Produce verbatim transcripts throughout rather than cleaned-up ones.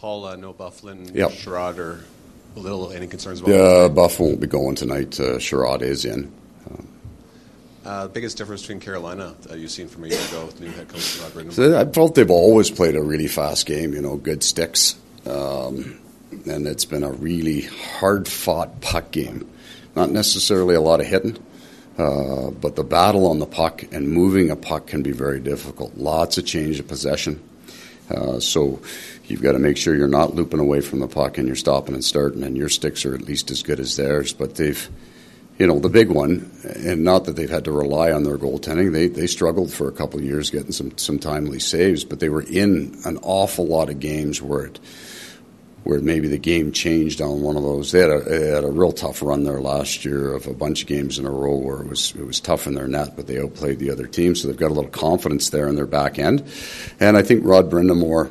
Paul, uh, no Byfuglien, yep. Sherrod, or a little any concerns about uh, Buff won't be going tonight. Uh, Sherrod is in. Um, uh, biggest difference between Carolina that you've seen from a year ago with new head coach Rod Brind'Amour? So I felt they've always played a really fast game, you know, good sticks. Um, and it's been a really hard-fought puck game. Not necessarily a lot of hitting, uh, but the battle on the puck and moving a puck can be very difficult. Lots of change of possession. Uh, so you've got to make sure you're not looping away from the puck and you're stopping and starting, and your sticks are at least as good as theirs. But they've, you know, the big one, and not that they've had to rely on their goaltending, they they struggled for a couple of years getting some, some timely saves, but they were in an awful lot of games where it where maybe the game changed on one of those. They had a, they had a real tough run there last year of a bunch of games in a row where it was it was tough in their net, but they outplayed the other team, so they've got a little confidence there in their back end. And I think Rod Brind'Amour,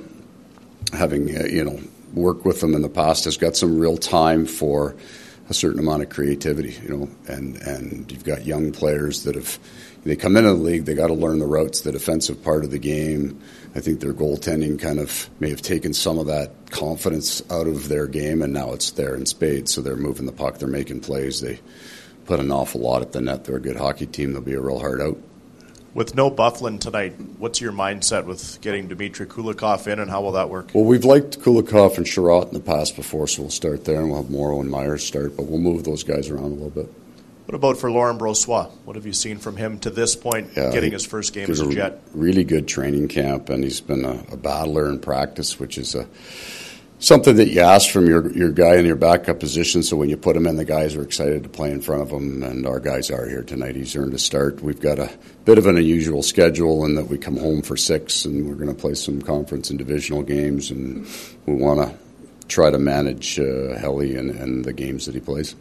having uh, you know worked with them in the past, has got some real time for a certain amount of creativity, you know, and, and you've got young players that have, they come into the league, they got to learn the routes, the defensive part of the game. I think their goaltending kind of may have taken some of that confidence out of their game, and now it's there in spades, so they're moving the puck, they're making plays, they put an awful lot at the net. They're a good hockey team, they'll be a real hard out. With no Byfuglien tonight, what's your mindset with getting Dmitry Kulikov in, and how will that work? Well, we've liked Kulikov and Sherratt in the past before, so we'll start there, and we'll have Morrow and Myers start, but we'll move those guys around a little bit. What about for Laurent Brossoit? What have you seen from him to this point, yeah, getting his first game as a Jet? Really good training camp, and he's been a, a battler in practice, which is a something that you ask from your your guy in your backup position, so when you put him in, the guys are excited to play in front of him, and our guys are here tonight. He's earned a start. We've got a bit of an unusual schedule in that we come home for six, and we're going to play some conference and divisional games, and we want to try to manage uh, Helly and, and the games that he plays.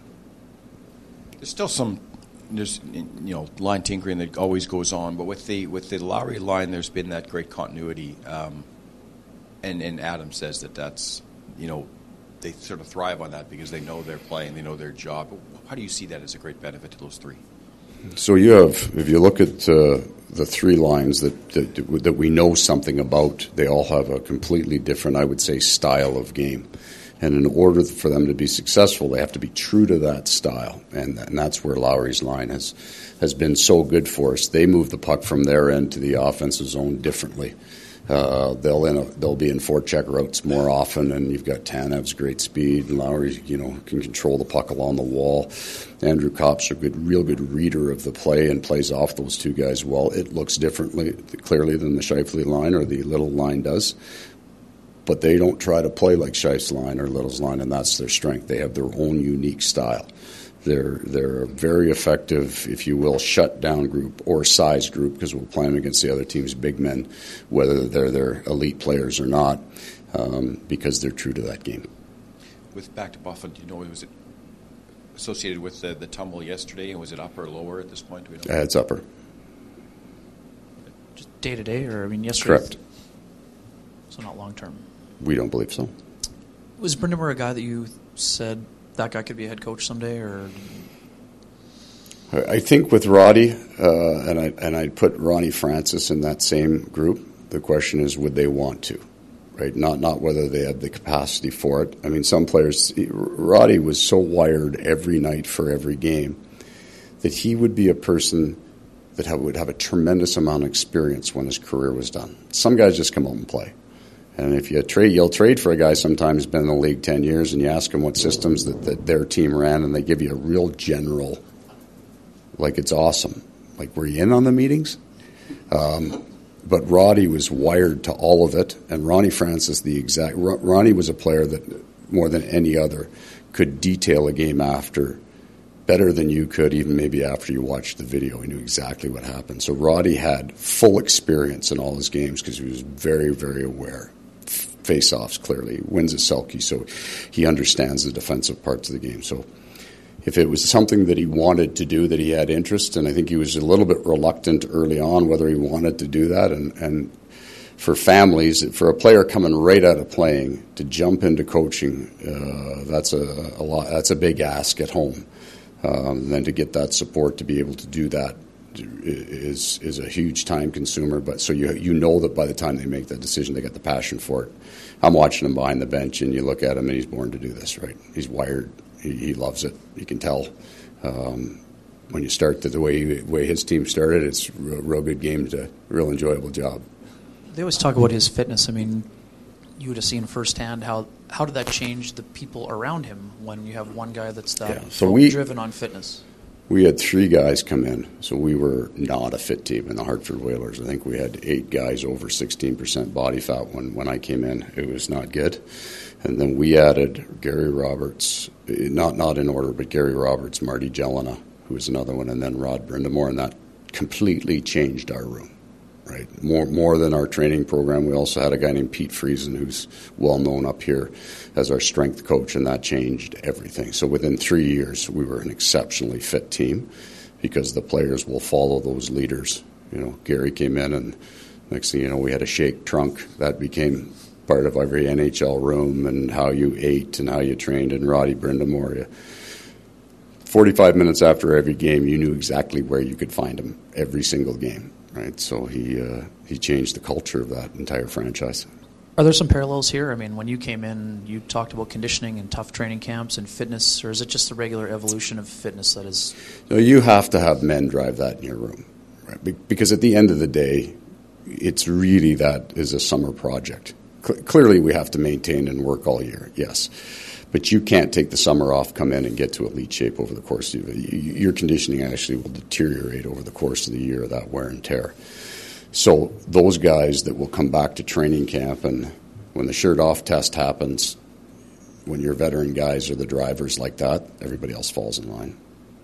There's still some, there's you know line tinkering that always goes on, but with the with the Lowry line, there's been that great continuity, um, and and Adam says that that's you know they sort of thrive on that because they know they're playing, they know their job. How do you see that as a great benefit to those three? So you have, if you look at uh, the three lines that, that that we know something about, they all have a completely different, I would say, style of game. And in order for them to be successful, they have to be true to that style. And, and that's where Lowry's line has has been so good for us. They move the puck from their end to the offensive zone differently. Uh, they'll in a, they'll be in forecheck routes more often, and you've got Tanev's great speed, and Lowry, you know, can control the puck along the wall. Andrew Kopp's a good, real good reader of the play and plays off those two guys well. It looks differently, clearly, than the Scheifele line or the Little line does. But they don't try to play like Scheif's line or Little's line, and that's their strength. They have their own unique style. They're they're a very effective, if you will, shut-down group or size group, because we'll play them against the other team's big men, whether they're their elite players or not, um, because they're true to that game. With back to Byfuglien, do you know, was it associated with the, the tumble yesterday, and was it upper or lower at this point? Do we know? Uh, it's upper. Just day-to-day, or, I mean, yesterday? Correct. So not long-term. We don't believe so. Was Brind'Amour a guy that you said that guy could be a head coach someday, or? I think with Roddy, uh, and I and I'd put Ronnie Francis in that same group. The question is, would they want to, right? Not not whether they have the capacity for it. I mean, some players. Roddy was so wired every night for every game that he would be a person that have, would have a tremendous amount of experience when his career was done. Some guys just come out and play. And if you trade, you'll trade for a guy sometimes who's been in the league ten years, and you ask him what systems that, that their team ran, and they give you a real general, like it's awesome. Like, were you in on the meetings? Um, but Roddy was wired to all of it, and Ronnie Francis, the exact. Ronnie was a player that, more than any other, could detail a game after better than you could, even maybe after you watched the video. He knew exactly what happened. So Roddy had full experience in all his games because he was very, very aware. Face-offs, clearly. He wins at Selke, so he understands the defensive parts of the game. So if it was something that he wanted to do, that he had interest, and I think he was a little bit reluctant early on whether he wanted to do that, and, and for families, for a player coming right out of playing to jump into coaching, uh, that's a, a lot. That's a big ask at home. Um, and then to get that support to be able to do that is is a huge time consumer. But so you you know that by the time they make that decision, they got the passion for it. I'm watching him behind the bench, and you look at him, and he's born to do this, right? He's wired. He, he loves it. You can tell. Um, when you start the, the way way his team started, it's a real, real good game, to real enjoyable job. They always talk about his fitness. I mean, you would have seen firsthand how how did that change the people around him when you have one guy that's that Yeah, so we- driven on fitness. We had three guys come in, so we were not a fit team in the Hartford Whalers. I think we had eight guys over sixteen percent body fat when, when I came in. It was not good. And then we added Gary Roberts, not not in order, but Gary Roberts, Marty Jelena, who was another one, and then Rod Brindamore, and that completely changed our room. Right, more more than our training program. We also had a guy named Pete Friesen, who's well known up here as our strength coach, and that changed everything. So within three years, we were an exceptionally fit team because the players will follow those leaders. You know, Gary came in, and next thing you know, we had a shake trunk that became part of every N H L room, and how you ate and how you trained. And Roddy Brindamore, you, forty-five minutes after every game, you knew exactly where you could find him every single game. Right, so he uh, he changed the culture of that entire franchise. Are there some parallels here? I mean, when you came in, you talked about conditioning and tough training camps and fitness, or is it just the regular evolution of fitness that is? No, you have to have men drive that in your room, right? Be- because at the end of the day, it's really that is a summer project. Cl- clearly, we have to maintain and work all year, yes. But you can't take the summer off, come in, and get to elite shape over the course of it. Your conditioning actually will deteriorate over the course of the year, that wear and tear. So those guys that will come back to training camp, and when the shirt off test happens, when your veteran guys are the drivers like that, everybody else falls in line.